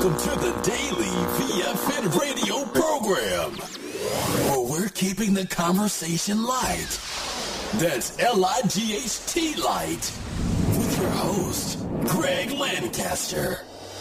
Welcome to the Daily VFN radio program, where we're keeping the conversation light. That's L-I-G-H-T light, with your host, Greg Lancaster.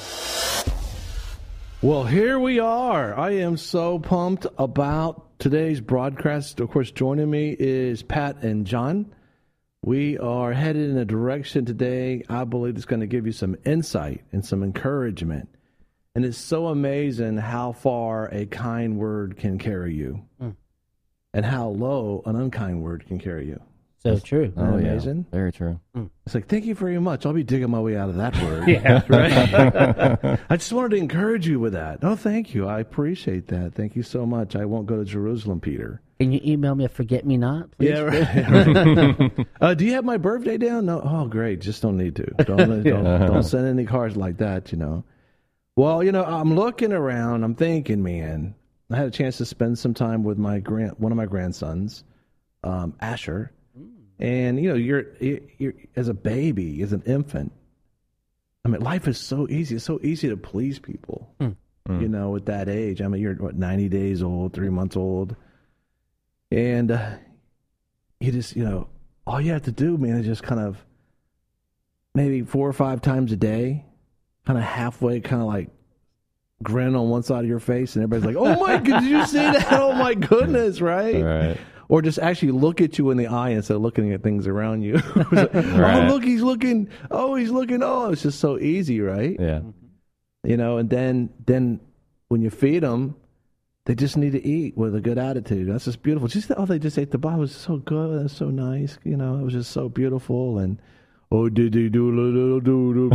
Well, here we are. I am so pumped about today's broadcast. Of course, joining me is Pat and John. We are headed in a direction today I believe is going to give you some insight and some encouragement. And it's so amazing how far a kind word can carry you and how low an unkind word can carry you. So true. Isn't that amazing? Yeah, very true. It's like, thank you very much. I'll be digging my way out of that word. Yeah. Right? I just wanted to encourage you with that. Oh, thank you. I appreciate that. Thank you so much. I won't go to Jerusalem, Peter. Can you email me a forget-me-not, please? Yeah, right. Do you have my birthday down? No. Oh, great. Just don't need to. Don't send any cards like that, you know. Well, I'm looking around. I'm thinking, man, I had a chance to spend some time with one of my grandsons, Asher. And, you're as a baby, as an infant, I mean, life is so easy. It's so easy to please people, at that age. I mean, you're, 90 days old, 3 months old. And you just, all you have to do, man, is just kind of maybe 4 or 5 times a day, kind of halfway, kind of like grin on one side of your face. And everybody's like, oh, my God, did you see that? Oh, my goodness, right? Right. Or just actually look at you in the eye instead of looking at things around you. Like, right. Oh, look, he's looking. Oh, he's looking. Oh, it's just so easy, right? Yeah. And then when you feed them, they just need to eat with a good attitude. That's just beautiful. They just ate the ball. It was so good. It was so nice. It was just so beautiful. And did he do a little do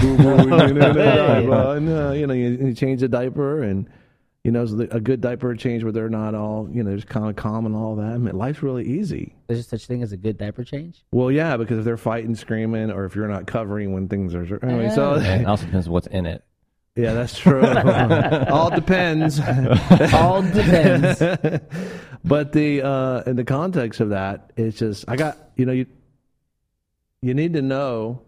you change the diaper and. A good diaper change where they're not all, just kind of calm and all that. I mean, life's really easy. There's such thing as a good diaper change? Well, yeah, because if they're fighting, screaming, or if you're not covering when things are... Anyway, And it also depends what's in it. Yeah, that's true. All depends. All depends. But in the context of that, it's just, you need to know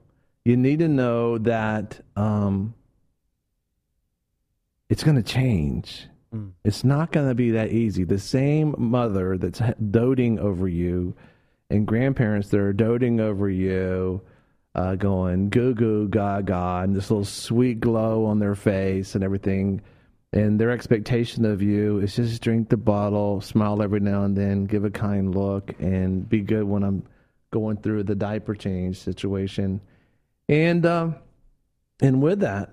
that it's going to change. It's not going to be that easy. The same mother that's doting over you and grandparents that are doting over you, going goo goo gaga, and this little sweet glow on their face and everything, and their expectation of you is just drink the bottle, smile every now and then, give a kind look, and be good when I'm going through the diaper change situation. And with that,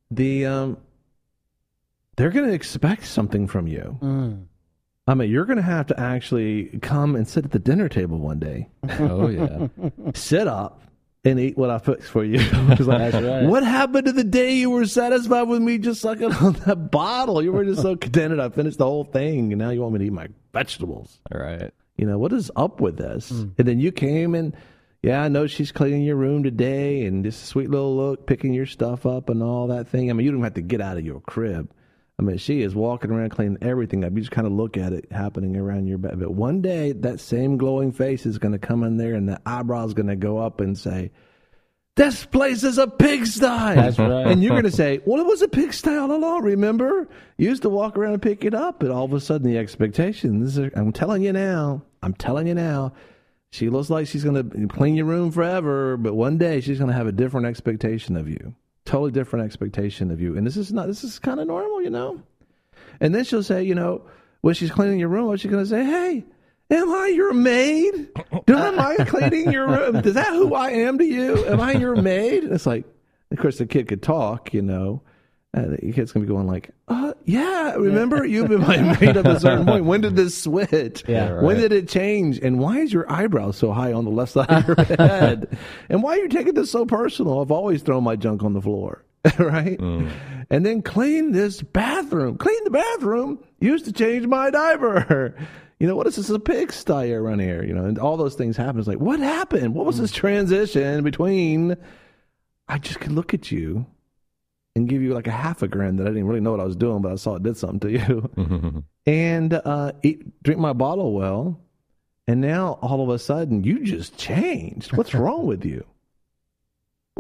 they're going to expect something from you. I mean, you're going to have to actually come and sit at the dinner table one day. Oh, yeah. Sit up and eat what I fixed for you. Like, That's right. What happened to the day you were satisfied with me just sucking on that bottle? You were just so contented. I finished the whole thing, and now you want me to eat my vegetables. All right. What is up with this? And then you came and, yeah, I know she's cleaning your room today, and this sweet little look, picking your stuff up and all that thing. I mean, you don't have to get out of your crib. I mean, she is walking around cleaning everything up. You just kind of look at it happening around your bed. But one day, that same glowing face is going to come in there, and the eyebrow's going to go up and say, this place is a pigsty. That's right. And you're going to say, well, it was a pigsty all along, remember? You used to walk around and pick it up, and all of a sudden the expectations, I'm telling you now, she looks like she's going to clean your room forever, but one day she's going to have a different expectation of you. Totally different expectation of you. And this is kind of normal, And then she'll say, when she's cleaning your room, she's going to say, hey, am I your maid? Am I cleaning your room? Is that who I am to you? Am I your maid? And it's like, of course, the kid could talk, And the kid's going to be going like, yeah, remember you've been my maid at a certain point. When did this switch? Yeah, right. When did it change? And why is your eyebrow so high on the left side of your head? And why are you taking this so personal? I've always thrown my junk on the floor, right? And then clean this bathroom. Clean the bathroom. Used to change my diaper. What is this, a pigsty around here? And all those things happen. It's like, what happened? What was this transition between I just could look at you and give you like a half a grin that I didn't really know what I was doing, but I saw it did something to you. And drink my bottle well, and now all of a sudden you just changed. What's wrong with you?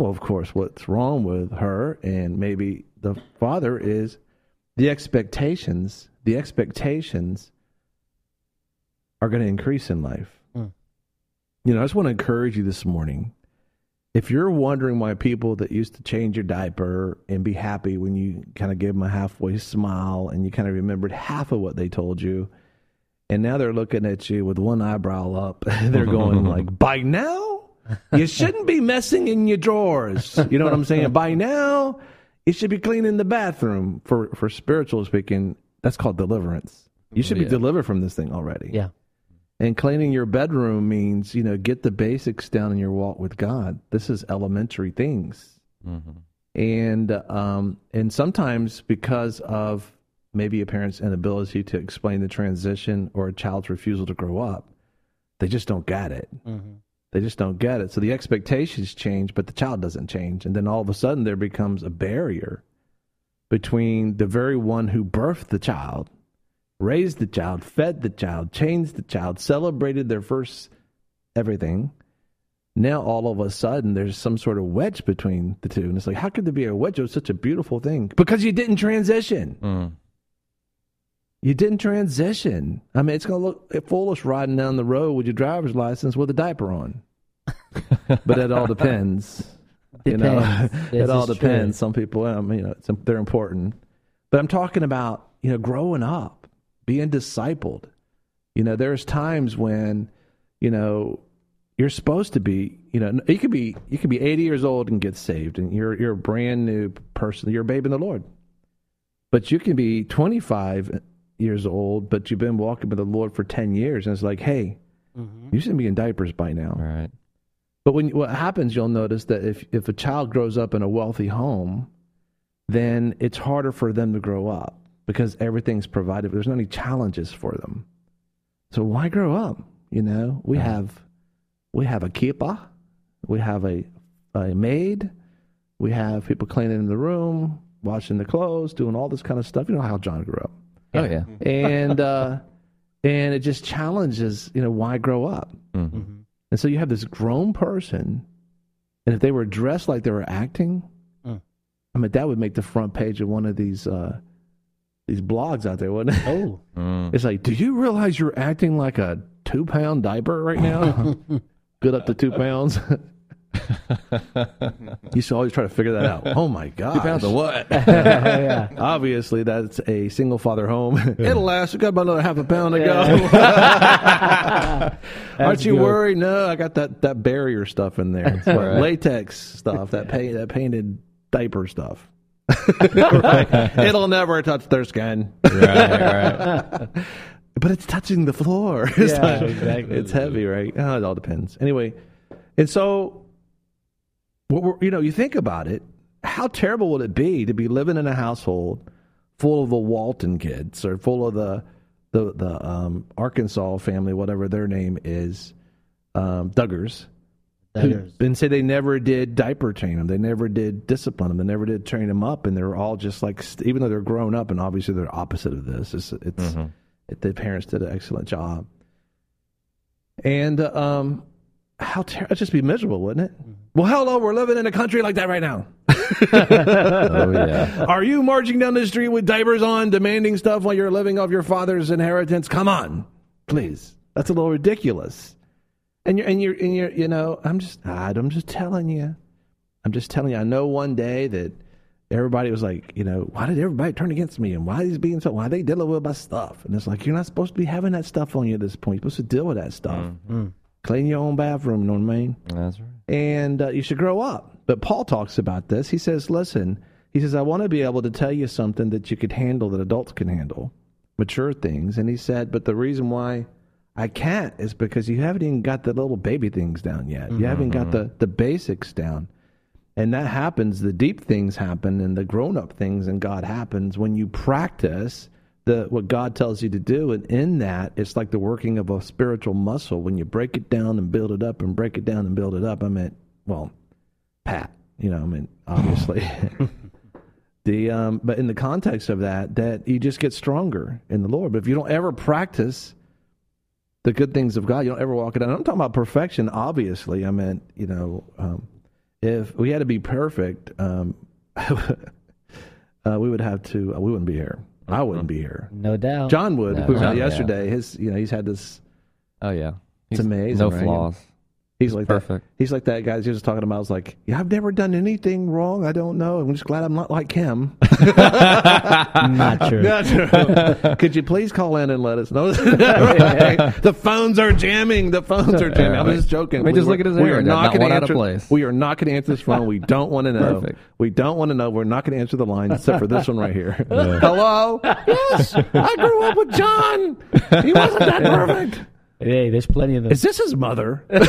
Well, of course, what's wrong with her and maybe the father is the expectations. The expectations are going to increase in life. You know, I just want to encourage you this morning. If you're wondering why people that used to change your diaper and be happy when you kind of gave them a halfway smile and you kind of remembered half of what they told you, and now they're looking at you with one eyebrow up, they're going like, by now, you shouldn't be messing in your drawers. You know what I'm saying? By now, you should be cleaning the bathroom. For spiritual speaking, that's called deliverance. You should be delivered from this thing already. Yeah. And cleaning your bedroom means, you know, get the basics down in your walk with God. This is elementary things. And sometimes because of maybe a parent's inability to explain the transition or a child's refusal to grow up, they just don't get it. They just don't get it. So the expectations change, but the child doesn't change. And then all of a sudden there becomes a barrier between the very one who birthed the child, raised the child, fed the child, changed the child, celebrated their first everything. Now all of a sudden there's some sort of wedge between the two. And it's like, how could there be a wedge? It was such a beautiful thing. Because you didn't transition. You didn't transition. I mean, it's going to look foolish riding down the road with your driver's license with a diaper on. But it all depends. You know, it all depends. Some people, you know, they're important. But I'm talking about, you know, growing up. Being discipled. You know, there's times when, you know, you're supposed to be, you know, you could be 80 years old and get saved, and you're a brand new person. You're a babe in the Lord. But you can be 25 years old, but you've been walking with the Lord for 10 years, and it's like, hey, you shouldn't be in diapers by now. Right. But what happens, you'll notice that if a child grows up in a wealthy home, then it's harder for them to grow up. Because everything's provided. There's not any challenges for them. So why grow up? You know, we have a keeper, we have a maid, we have people cleaning the room, washing the clothes, doing all this kind of stuff. You know how John grew up. Oh yeah. And it just challenges, you know, why grow up? And so you have this grown person, and if they were dressed like they were acting, I mean, that would make the front page of one of these blogs out there, wouldn't it? It's like, do you realize you're acting like a 2-pound diaper right now? Good up to 2 pounds. You should always try to figure that out. Oh my gosh. 2 pounds of what? Obviously, that's a single father home. It'll last. We got about another half a pound to go. Aren't you worried? No, I got that barrier stuff in there. Right. Latex stuff, that painted diaper stuff. Right. It'll never touch their skin. Right. But it's touching the floor. Exactly. It's heavy, right? Oh, it all depends. Anyway, and so, you know, you think about it. How terrible would it be to be living in a household full of the Walton kids or full of the Arkansas family, whatever their name is, Duggars. And say they never did diaper train them. They never did discipline them. They never did train them up. And they're all just like, even though they're grown up, and obviously they're opposite of this. The parents did an excellent job. And it'd just be miserable, wouldn't it? Well, hello, we're living in a country like that right now. Oh yeah. Are you marching down the street with diapers on, demanding stuff while you're living off your father's inheritance? Come on, please. That's a little ridiculous. And you're you know, I'm just telling you. I know one day that everybody was like, you know, why did everybody turn against me? And why is being so? Why are they dealing with my stuff? And it's like, you're not supposed to be having that stuff on you at this point. You're supposed to deal with that stuff. Clean your own bathroom, you know what I mean? That's right. And you should grow up. But Paul talks about this. He says, listen, I want to be able to tell you something that you could handle, that adults can handle, mature things. And he said, but the reason why I can't is because you haven't even got the little baby things down yet. You haven't got the basics down. And that happens, the deep things happen, and the grown-up things in God happens when you practice what God tells you to do. And in that, it's like the working of a spiritual muscle. When you break it down and build it up and break it down and build it up, Pat, you know, obviously. But in the context of that you just get stronger in the Lord. But if you don't ever practice the good things of God, you don't ever walk it out. I'm talking about perfection, obviously. I meant, you know, if we had to be perfect, we would have to. We wouldn't be here. I wouldn't be here. No doubt. John would. No We were doubt. out yesterday. He's had this. Oh yeah, It's amazing. No right? flaws. He's like Perfect. He's like that guy. He was talking about. I was like, yeah, I've never done anything wrong. I don't know. I'm just glad I'm not like him. Not true. Not true. Could you please call in and let us know? The phones are jamming. The phones are jamming. I'm just joking. Let me just look at his We hair. are Not not going one to out of answer. place. We are not going to answer this phone. We don't want to know. Perfect. We don't want to know. We're not going to answer the line except for this one right here. Hello. Yes, I grew up with John. He wasn't that perfect. Hey, there's plenty of them. Is this his mother? Maria!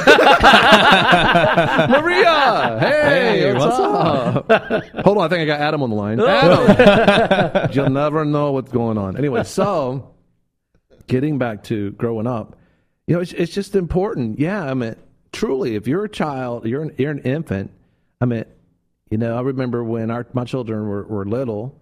Hey, what's up? Hold on, I think I got Adam on the line. Adam! You'll never know what's going on. Anyway, so, getting back to growing up, it's just important. Yeah, I mean, truly, if you're a child, you're an infant, I mean, I remember when my children were little,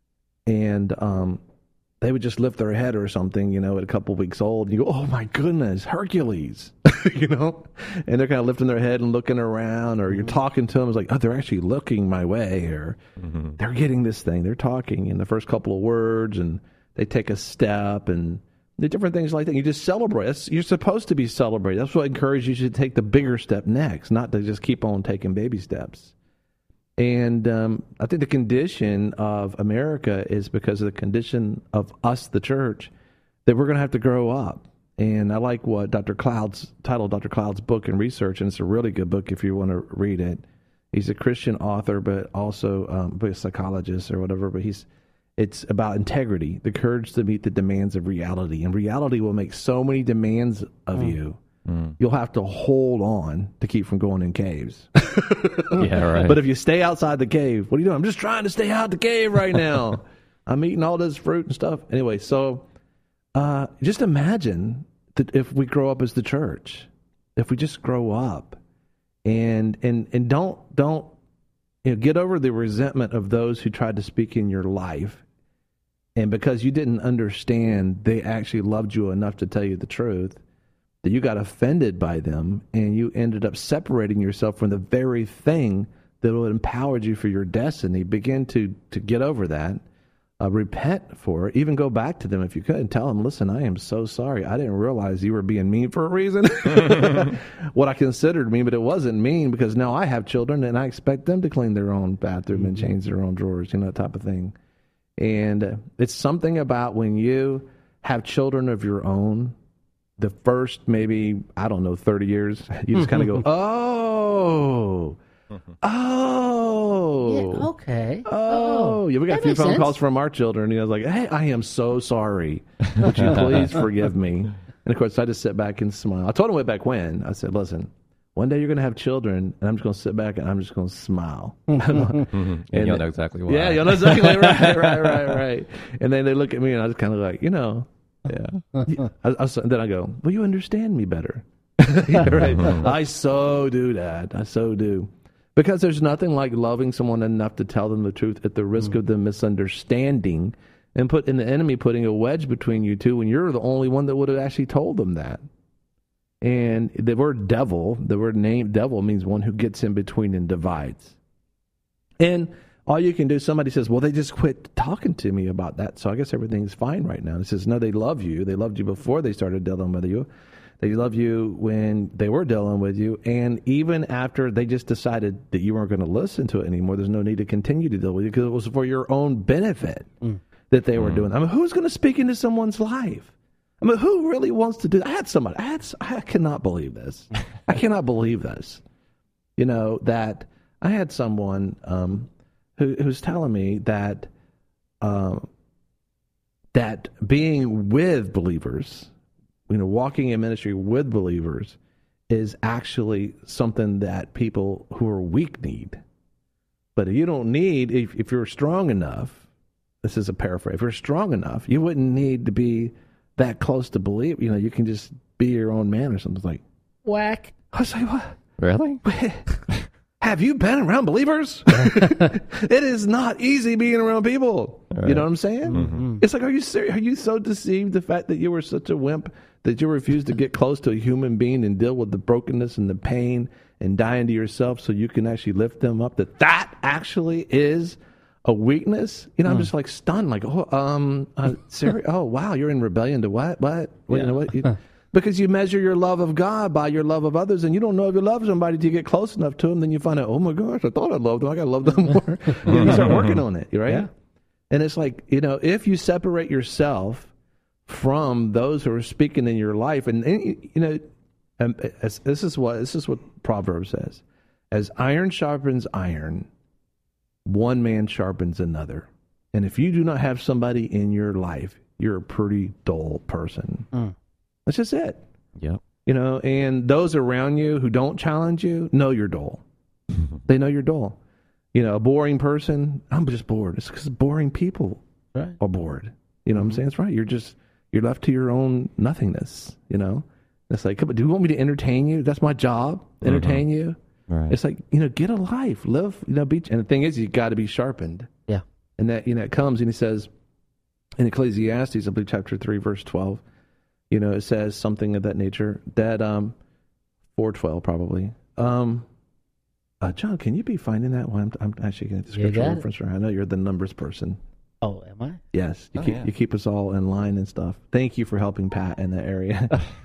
and they would just lift their head or something, at a couple weeks old. And you go, oh my goodness, Hercules, And they're kind of lifting their head and looking around, or you're talking to them. It's like, oh, they're actually looking my way, or they're getting this thing. They're talking in the first couple of words, and they take a step, and the different things like that. You just celebrate. You're supposed to be celebrated. That's what encourages you to take the bigger step next, not to just keep on taking baby steps. And I think the condition of America is because of the condition of us, the church, that we're going to have to grow up. And I like what Dr. Cloud's book and research, and it's a really good book if you want to read it. He's a Christian author, but also a psychologist or whatever. But it's about integrity, the courage to meet the demands of reality. And reality will make so many demands of you. You'll have to hold on to keep from going in caves. Yeah, right. But if you stay outside the cave, what are you doing? I'm just trying to stay out the cave right now. I'm eating all this fruit and stuff. Anyway, so just imagine that if we grow up as the church, if we just grow up and don't get over the resentment of those who tried to speak in your life, and because you didn't understand they actually loved you enough to tell you the truth, that you got offended by them, and you ended up separating yourself from the very thing that would empower you for your destiny. Begin to get over that. Repent for it. Even go back to them if you could and tell them, listen, I am so sorry. I didn't realize you were being mean for a reason. What I considered mean, but it wasn't mean, because now I have children and I expect them to clean their own bathroom and change their own drawers, that type of thing. And it's something about when you have children of your own, the first maybe, 30 years, you just kind of go, oh. Yeah, okay. Yeah, we got a few phone calls from our children. I was like, hey, I am so sorry. Would you please forgive me? And of course, I just sit back and smile. I told them way back when. I said, listen, one day you're going to have children, and I'm just going to sit back and I'm just going to smile. And you'll know exactly why. Yeah, you'll know exactly. Right. And then they look at me, and I was kind of like, yeah. Then I go, will you understand me better? Yeah, right. I so do that. I so do. Because there's nothing like loving someone enough to tell them the truth at the risk of them misunderstanding and the enemy putting a wedge between you two when you're the only one that would have actually told them that. And the word devil, the word name devil, means one who gets in between and divides. And all you can do, somebody says, well, they just quit talking to me about that, so I guess everything's fine right now. He says, no, they love you. They loved you before they started dealing with you. They love you when they were dealing with you. And even after they just decided that you weren't going to listen to it anymore, there's no need to continue to deal with you because it was for your own benefit that they were doing. I mean, who's going to speak into someone's life? I mean, who really wants to do that? I had somebody. I cannot believe this. I cannot believe this. That I had someone who's telling me that that being with believers, walking in ministry with believers, is actually something that people who are weak need. But you don't need, if you're strong enough, this is a paraphrase, if you're strong enough, you wouldn't need to be that close to believe. You can just be your own man or something. It's like, whack. I was like, what? Really? Have you been around believers? It is not easy being around people. Right. You know what I'm saying? Mm-hmm. It's like, are you serious? Are you so deceived the fact that you were such a wimp that you refused to get close to a human being and deal with the brokenness and the pain and dying to yourself so you can actually lift them up, that actually is a weakness. I'm just like stunned, like, Sarah, oh wow, you're in rebellion to what? You know what? Because you measure your love of God by your love of others, and you don't know if you love somebody till you get close enough to them. Then you find out, oh my gosh, I thought I loved them. I got to love them more. You start working on it, right? Yeah. And it's like, if you separate yourself from those who are speaking in your life, and this is what Proverbs says: as iron sharpens iron, one man sharpens another. And if you do not have somebody in your life, you're a pretty dull person. That's just it. Yep. And those around you who don't challenge you know you're dull. They know you're dull. A boring person, I'm just bored. It's because boring people are bored. You know what I'm saying? It's right. You're left to your own nothingness. It's like, do you want me to entertain you? That's my job. Entertain you. Right. It's like, get a life, live, be. And the thing is, you got to be sharpened. Yeah. And that, it comes, and he says in Ecclesiastes, I believe chapter 3, verse 12, it says something of that nature, that 4:12 probably. John, can you be finding that one? I'm actually getting the scripture reference right. I know you're the numbers person. Oh, am I? Yes. You keep us all in line and stuff. Thank you for helping Pat in that area.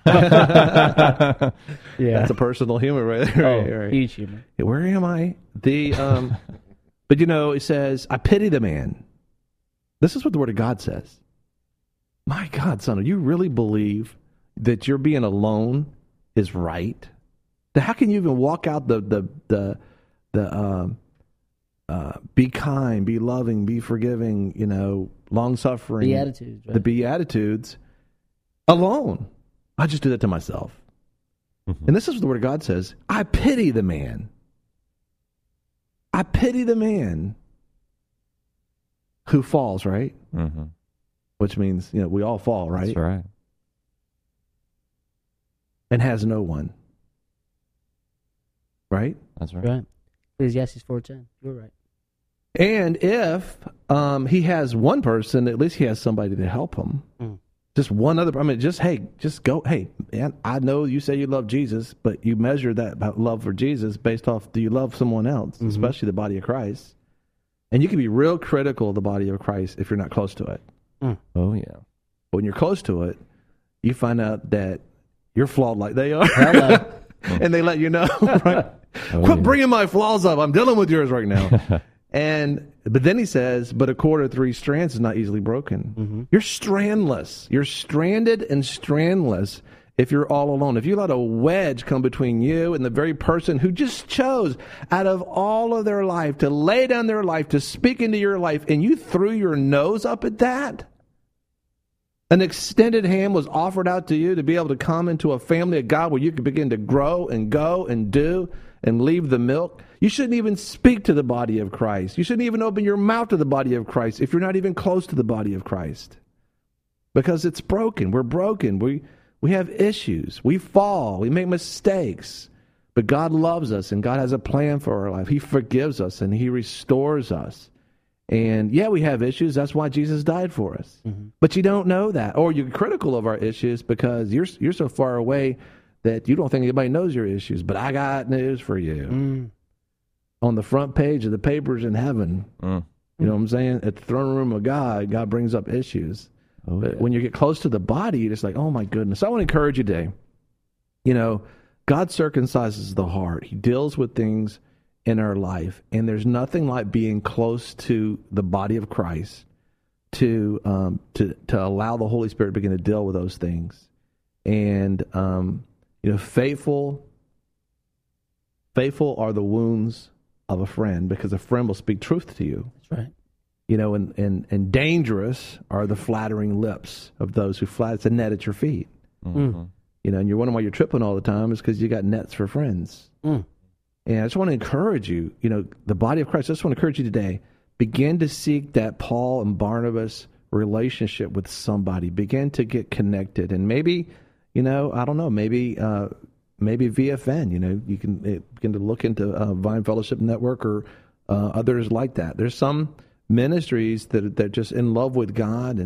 Yeah. That's a personal humor right there. Right. Huge humor. Where am I? But it says, I pity the man. This is what the Word of God says. My God, son, do you really believe that your being alone is right? How can you even walk out the be kind, be loving, be forgiving, long-suffering. Beatitudes, right? The Beatitudes alone. I just do that to myself. And this is what the Word of God says. I pity the man. I pity the man who falls, right? Mm-hmm. Which means, we all fall, right? That's right. And has no one. Right? That's right. Right. Ecclesiastes 4:10. You're right. And if he has one person, at least he has somebody to help him. Just one other. Just go. Hey, man, I know you say you love Jesus, but you measure that love for Jesus based off, do you love someone else, especially the body of Christ? And you can be real critical of the body of Christ if you're not close to it. Oh, yeah. But when you're close to it, you find out that you're flawed like they are. And they let you know, right? Quit bringing my flaws up. I'm dealing with yours right now. But then he says, but a cord of 3 strands is not easily broken. You're strandless. You're stranded and strandless if you're all alone. If you let a wedge come between you and the very person who just chose out of all of their life to lay down their life, to speak into your life, and you threw your nose up at that, an extended hand was offered out to you to be able to come into a family of God where you can begin to grow and go and do and leave the milk. You shouldn't even speak to the body of Christ. You shouldn't even open your mouth to the body of Christ if you're not even close to the body of Christ. Because it's broken. We're broken. We have issues. We fall. We make mistakes. But God loves us, and God has a plan for our life. He forgives us, and He restores us. And yeah, we have issues. That's why Jesus died for us. But you don't know that. Or you're critical of our issues because you're so far away that you don't think anybody knows your issues. But I got news for you. On the front page of the papers in heaven, you know what I'm saying? At the throne room of God, God brings up issues. But when you get close to the body, you're just like, oh my goodness. I want to encourage you today. God circumcises the heart. He deals with things in our life, and there's nothing like being close to the body of Christ to allow the Holy Spirit to begin to deal with those things. And faithful are the wounds of a friend, because a friend will speak truth to you. That's right. And dangerous are the flattering lips of those who flatter. It's a net at your feet. And you're wondering why you're tripping all the time is because you got nets for friends. And I just want to encourage you, the body of Christ, I just want to encourage you today, begin to seek that Paul and Barnabas relationship with somebody. Begin to get connected. And maybe, I don't know, maybe VFN, you can begin to look into Vine Fellowship Network or others like that. There's some ministries that are just in love with God,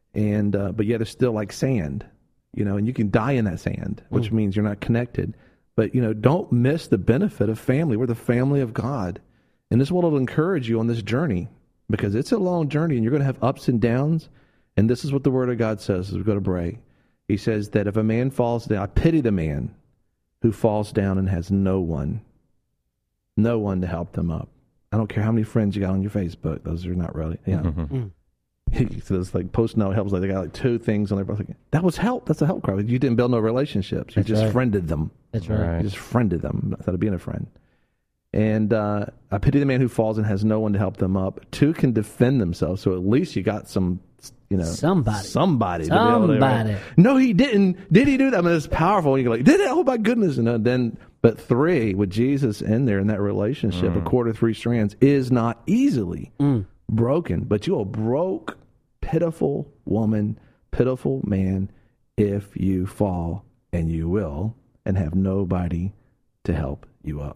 but yet it's still like sand, and you can die in that sand, which means you're not connected. But, don't miss the benefit of family. We're the family of God. And this will encourage you on this journey, because it's a long journey and you're going to have ups and downs. And this is what the Word of God says as we go to break. He says that if a man falls down, I pity the man who falls down and has no one to help them up. I don't care how many friends you got on your Facebook. Those are not really, So it's like post no helps. Like they got like 2 things on their. That was help. That's a help cry. You didn't build no relationships. You just friended them. That's right. You just friended them instead of being a friend. And I pity the man who falls and has no one to help them up. 2 can defend themselves. So at least you got some, somebody. To be able to, right? No, he didn't. Did he do that? I mean, it's powerful. You're like, did it? Oh my goodness! And then, but 3 with Jesus in there in that relationship, a cord of 3 strands is not easily broken. But you are broke, pitiful woman, pitiful man, if you fall, and you will, and have nobody to help you up.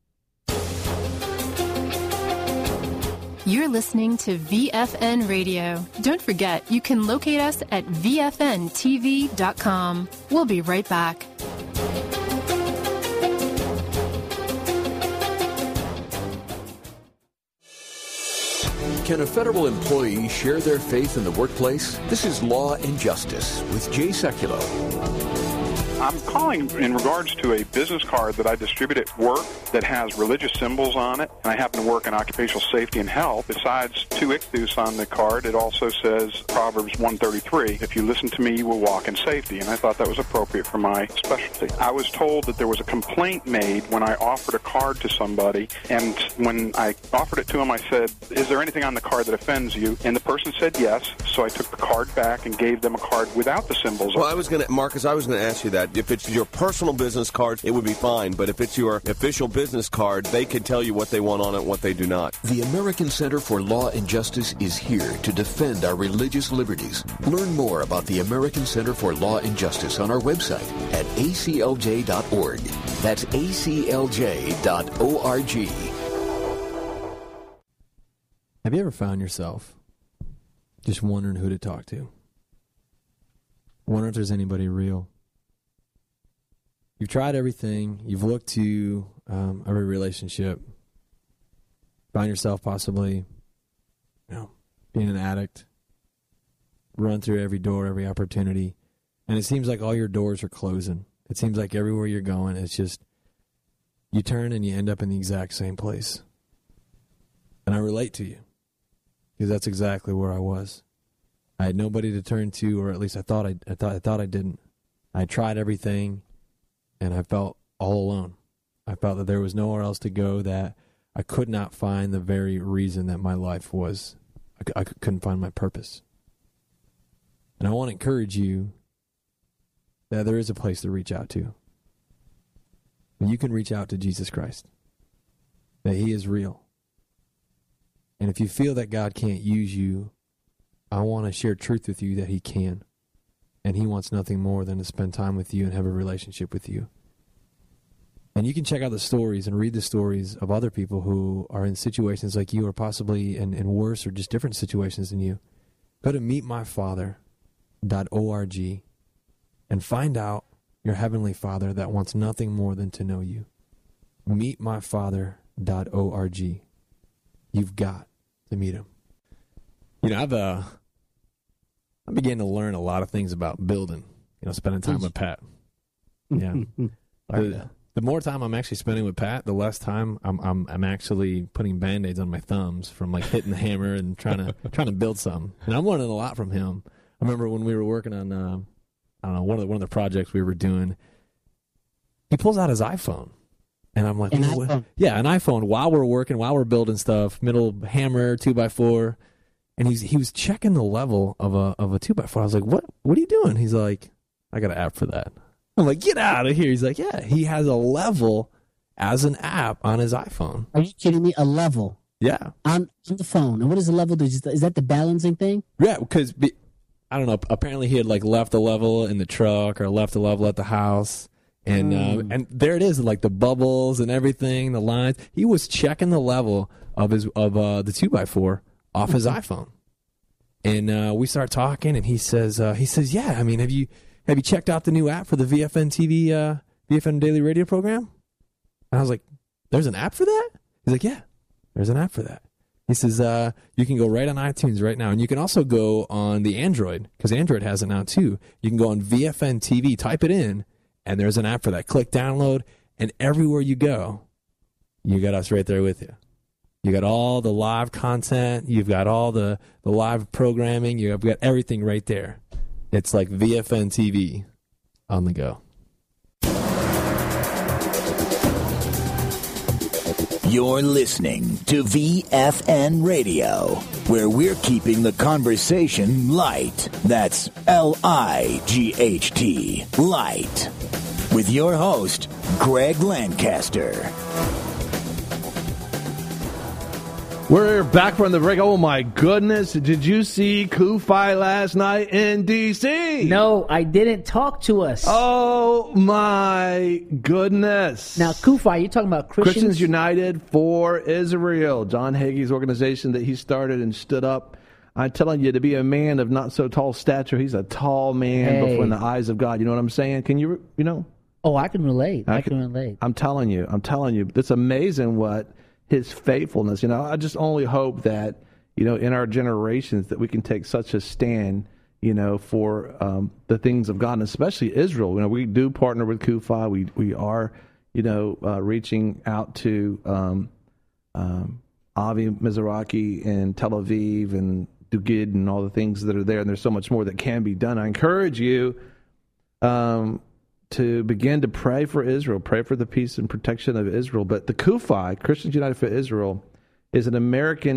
You're listening to VFN Radio. Don't forget, you can locate us at VFNTV.com. We'll be right back. Can a federal employee share their faith in the workplace? This is Law and Justice with Jay Sekulow. I'm calling in regards to a business card that I distribute at work that has religious symbols on it, and I happen to work in occupational safety and health. Besides 2 ichthus on the card, it also says Proverbs 133, if you listen to me, you will walk in safety, and I thought that was appropriate for my specialty. I was told that there was a complaint made when I offered a card to somebody, and when I offered it to him, I said, is there anything on the card that offends you? And the person said yes, so I took the card back and gave them a card without the symbols. Well, Marcus, I was going to ask you that. If it's your personal business card, it would be fine. But if it's your official business card, they can tell you what they want on it and what they do not. The American Center for Law and Justice is here to defend our religious liberties. Learn more about the American Center for Law and Justice on our website at aclj.org. That's aclj.org. Have you ever found yourself just wondering who to talk to? Wonder if there's anybody real? You've tried everything. You've looked to every relationship. Find yourself possibly, being an addict. Run through every door, every opportunity. And it seems like all your doors are closing. It seems like everywhere you're going, it's just, you turn and you end up in the exact same place. And I relate to you, because that's exactly where I was. I had nobody to turn to, or at least I thought I didn't. I tried everything, and I felt all alone. I felt that there was nowhere else to go, that I could not find the very reason that my life was. I couldn't find my purpose. And I want to encourage you that there is a place to reach out to. And you can reach out to Jesus Christ, that He is real. And if you feel that God can't use you, I want to share truth with you that He can. And He wants nothing more than to spend time with you and have a relationship with you. And you can check out the stories and read the stories of other people who are in situations like you, or possibly in worse or just different situations than you. Go to meetmyfather.org and find out your Heavenly Father that wants nothing more than to know you. Meetmyfather.org. You've got to meet Him. I began to learn a lot of things about building, spending time with Pat. Yeah. The more time I'm actually spending with Pat, the less time I'm actually putting Band-Aids on my thumbs from like hitting the hammer and trying to build something. And I'm learning a lot from him. I remember when we were working on one of the projects we were doing, he pulls out his iPhone. And I'm like, an iPhone while we're working, while we're building stuff, middle hammer, 2x4. And he was checking the level of a 2x4. I was like, what are you doing? He's like, I got an app for that. I'm like, get out of here. He's like, yeah, he has a level as an app on his iPhone. Are you kidding me? A level? Yeah. On the phone. And what does the level do? Is that the balancing thing? Yeah, because, I don't know, apparently he had like left a level in the truck or left a level at the house. And there it is, like the bubbles and everything, the lines. He was checking the level of the 2x4 off his iPhone. And we start talking, and he says, yeah, I mean, have you checked out the new app for the VFN TV VFN Daily Radio program? And I was like, there's an app for that? He's like, yeah, there's an app for that. He says, you can go right on iTunes right now. And you can also go on the Android, because Android has it now too. You can go on VFN TV, type it in, and there's an app for that. Click download, and everywhere you go, you got us right there with you. You got all the live content. You've got all the live programming. You've got everything right there. It's like VFN TV on the go. You're listening to VFN Radio, where we're keeping the conversation light. That's L-I-G-H-T, light. With your host, Greg Lancaster. We're back from the break. Oh, my goodness. Did you see Kufi last night in D.C.? No, I didn't. Talk to us. Oh, my goodness. Now, Kufi, you're talking about Christians United for Israel. John Hagee's organization that he started and stood up. I'm telling you, to be a man of not so tall stature, he's a tall man before in the eyes of God. You know what I'm saying? Can you know? Oh, I can relate. I can relate. I'm telling you. It's amazing what his faithfulness. You know, I just only hope that, you know, in our generations that we can take such a stand, you know, for the things of God, and especially Israel. You know, we do partner with Kufi. We are, you know, reaching out to Avi Mizrahi and Tel Aviv and Dugid and all the things that are there. And there's so much more that can be done. I encourage you to begin to pray for Israel, pray for the peace and protection of Israel. But the Kufi, Christians United for Israel, is an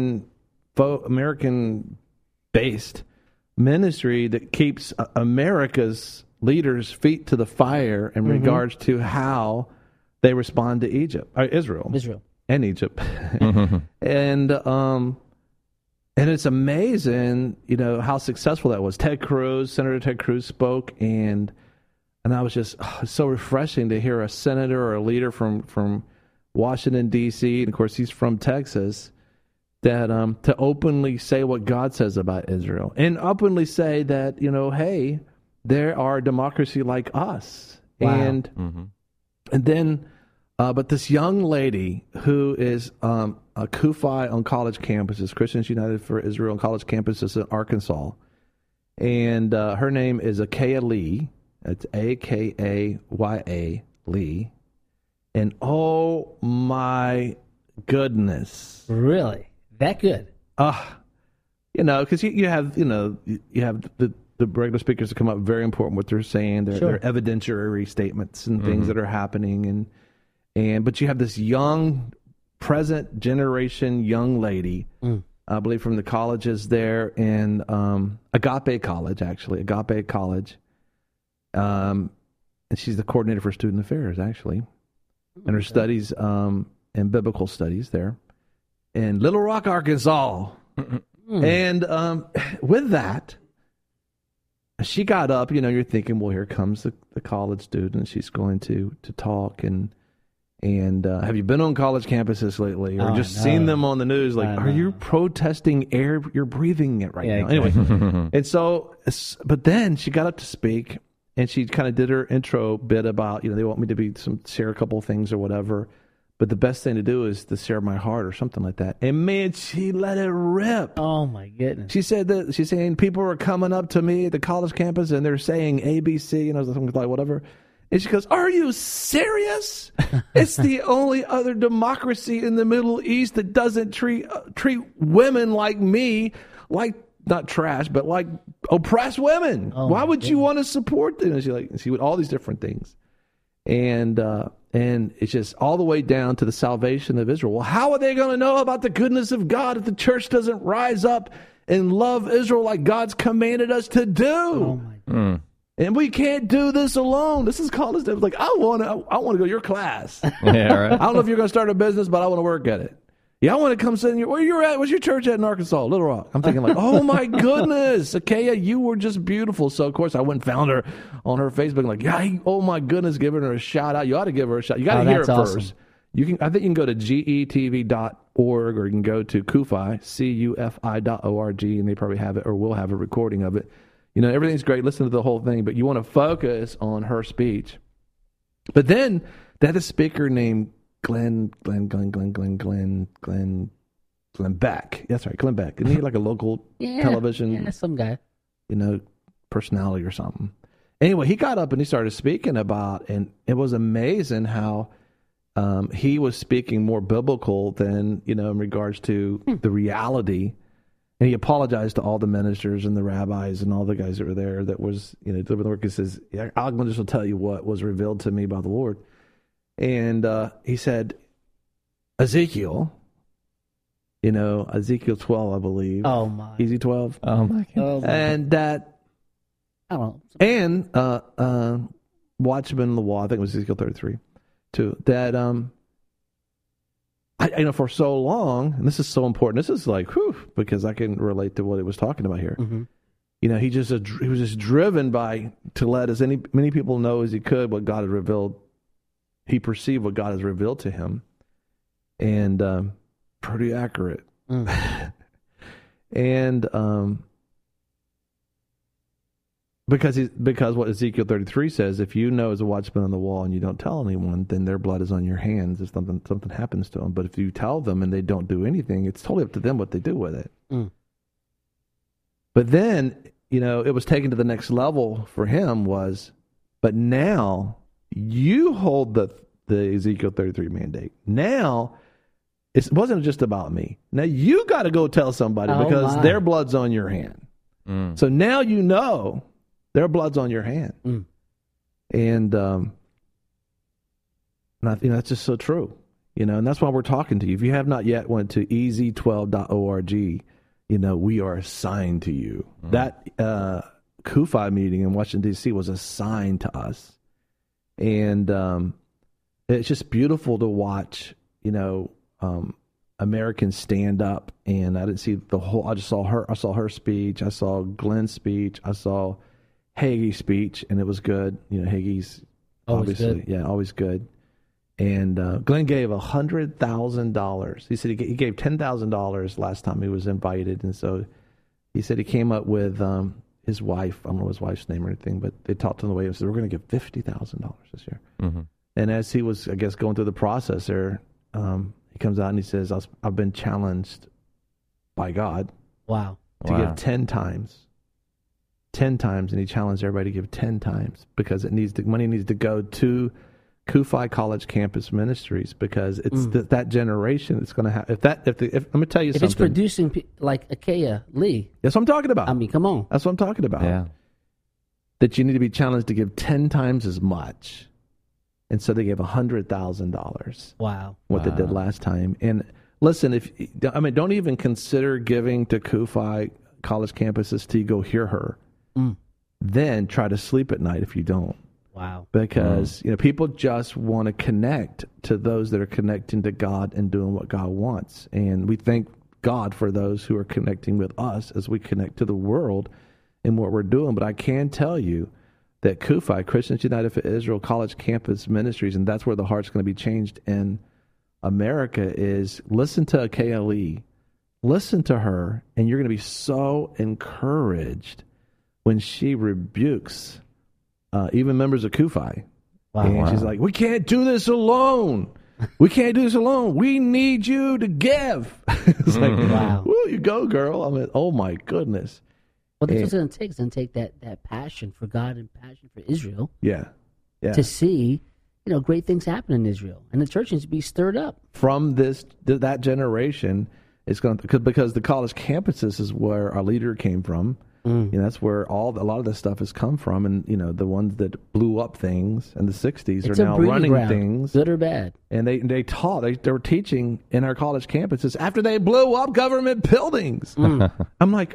American-based ministry that keeps America's leaders' feet to the fire in regards to how they respond to Israel, and Egypt, and it's amazing, you know, how successful that was. Senator Ted Cruz spoke, and I was just so refreshing to hear a senator or a leader from Washington, D.C., and of course he's from Texas, that to openly say what God says about Israel and openly say that, you know, hey, there are a democracy like us. Wow. And then, but this young lady who is a Kufi on college campuses, Christians United for Israel on college campuses in Arkansas, and her name is Akaya Lee. It's Akaya Lee. And oh my goodness. Really? That good? You know, because you have the regular speakers that come up, very important what they're saying, their evidentiary statements and things that are happening, and but you have this young, present generation young lady, I believe from the colleges there in Agape College, and she's the coordinator for student affairs, actually, and her studies in biblical studies there in Little Rock, Arkansas. And with that, she got up. You know, you're thinking, well, here comes the college student. She's going to talk, and have you been on college campuses lately, or seen them on the news? Like, are you protesting air you're breathing it right now? Exactly. Anyway, and so, but then she got up to speak. And she kind of did her intro bit about, you know, they want me to share a couple of things or whatever. But the best thing to do is to share my heart or something like that. And man, she let it rip. Oh my goodness. She said that she's saying people are coming up to me at the college campus and they're saying ABC, and I was like, whatever. And she goes, "Are you serious? It's the only other democracy in the Middle East that doesn't treat women like me, like not trash, but like oppressed women. Why would you want to support them?" And she would all these different things, and it's just all the way down to the salvation of Israel. Well, how are they going to know about the goodness of God if the church doesn't rise up and love Israel like God's commanded us to do? Oh my. And we can't do this alone. This is called this. Like, I want to go to your class. Yeah, right. I don't know if you're going to start a business, but I want to work at it. Yeah, I want to come sit in where you're at. Where's your church at in Arkansas? Little Rock. I'm thinking like, oh my goodness, Akaya, you were just beautiful. So of course I went and found her on her Facebook. Like, yeah, oh my goodness, giving her a shout out. You ought to give her a shout. You got to hear it first. I think you can go to getv.org, or you can go to Kufi, CUFI.org, and they probably have it or will have a recording of it. You know, everything's great. Listen to the whole thing, but you want to focus on her speech. But then they had a speaker named Glenn Beck. That's right, Glenn Beck. Isn't he like a local television? Yeah, some guy. Personality or something. Anyway, he got up and he started speaking about, and it was amazing how he was speaking more biblical than, in regards to the reality. And he apologized to all the ministers and the rabbis and all the guys that were there that was, doing the work. He says, I'm just going to tell you what was revealed to me by the Lord. And he said, Ezekiel 12, I believe. Oh, my. Easy 12. Oh, my God. And that, I don't know. and Watchman on the Wall, I think it was Ezekiel 33, too, that, for so long, and this is so important, this is like, because I can relate to what he was talking about here. Mm-hmm. He was just driven to let as many people know as he could what God had revealed. He perceived what God has revealed to him, and pretty accurate. And because what Ezekiel 33 says, if you know as a watchman on the wall and you don't tell anyone, then their blood is on your hands if something happens to them. But if you tell them and they don't do anything, it's totally up to them what they do with it. But then, it was taken to the next level for him but now you hold the Ezekiel 33 mandate. Now, it wasn't just about me. Now you got to go tell somebody because their blood's on your hand. So now their blood's on your hand. And that's just so true. And that's why we're talking to you. If you have not yet went to ez12.org, we are assigned to you. That CUFI meeting in Washington, D.C. was assigned to us. And it's just beautiful to watch, Americans stand up. And I didn't see I saw her speech. I saw Glenn's speech. I saw Hagee's speech, and it was good. Hagee's obviously, always good. And Glenn gave $100,000. He said he gave $10,000 last time he was invited, and so he said he came up with his wife. I don't know his wife's name or anything, but they talked on the way and said we're going to give $50,000 this year. And as he was, I guess, going through the process there, he comes out and he says, "I've been challenged by God, to give 10 times." 10 times, and he challenged everybody to give 10 times because money needs to go to CUFI College Campus Ministries because it's that generation that's going to have. If let me tell you something. If it's producing like Achaia Lee, that's what I'm talking about. I mean, come on, that's what I'm talking about. Yeah, that you need to be challenged to give 10 times as much, and so they gave $100,000. Wow, what they did last time. And listen, don't even consider giving to CUFI College campuses till you go hear her. Then try to sleep at night if you don't. Wow. Because, people just want to connect to those that are connecting to God and doing what God wants. And we thank God for those who are connecting with us as we connect to the world in what we're doing. But I can tell you that CUFI, Christians United for Israel College Campus Ministries, and that's where the heart's going to be changed in America, is listen to Achaia Lee. Listen to her, and you're going to be so encouraged when she rebukes even members of CUFI. And she's like, we can't do this alone. We can't do this alone. We need you to give. It's like, where you go, girl? I mean, oh, my goodness. Well, that's what it's going to take. It's going to take that passion for God and passion for Israel. Yeah. To see, great things happen in Israel. And the church needs to be stirred up. From that generation, it's going to, because the college campuses is where our leader came from. That's where a lot of this stuff has come from, and the ones that blew up things in the '60s are now running things, good or bad. And they were teaching in our college campuses after they blew up government buildings. I'm like,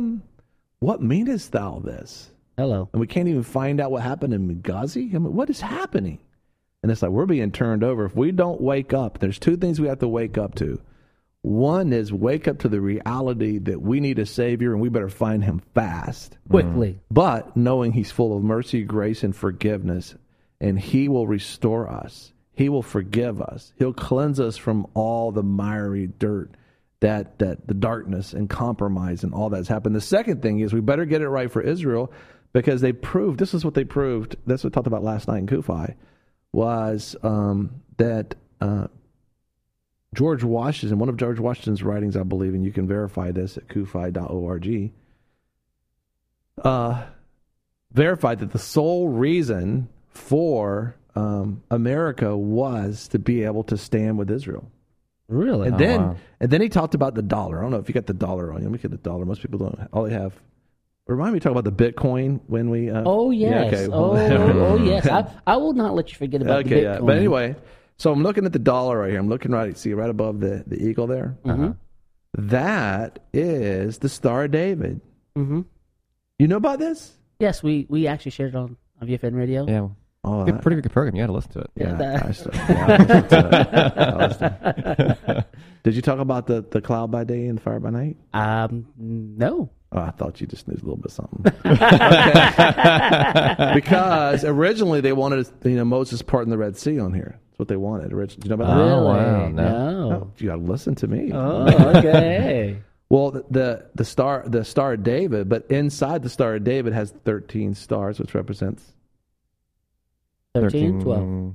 what meanest thou this? Hello, and we can't even find out what happened in Benghazi. I mean, what is happening? And it's like we're being turned over if we don't wake up. There's two things we have to wake up to. One is wake up to the reality that we need a Savior and we better find him fast. Quickly. But knowing he's full of mercy, grace, and forgiveness, and he will restore us. He will forgive us. He'll cleanse us from all the miry dirt, that the darkness and compromise and all that's happened. The second thing is we better get it right for Israel because they proved, this is what they proved, that's what we talked about last night in CUFI, was that George Washington, one of George Washington's writings, I believe, and you can verify this at kufi.org, verified that the sole reason for America was to be able to stand with Israel. Really? And then he talked about the dollar. I don't know if you got the dollar on you. Let me get the dollar. Most people don't. All they have. Remind me to talk about the Bitcoin when we. Oh yes. Yeah, okay. Oh yes. I will not let you forget about the Bitcoin. Yeah. But anyway, so I'm looking at the dollar right here. I'm looking right above the eagle there. Mm-hmm. That is the Star of David. Mm-hmm. You know about this? Yes, we actually shared it on VFN Radio. Yeah. Oh, pretty good program. You got to listen to it. Did you talk about the cloud by day and the fire by night? No. Oh, I thought you just knew a little bit something. Because originally they wanted Moses parting the Red Sea on here. That's what they wanted originally. Do you know about that? Really? Wow, No. Oh, you got to listen to me. Oh, okay. Well, the Star of David, but inside the Star of David has 13 stars, which represents 13, 12.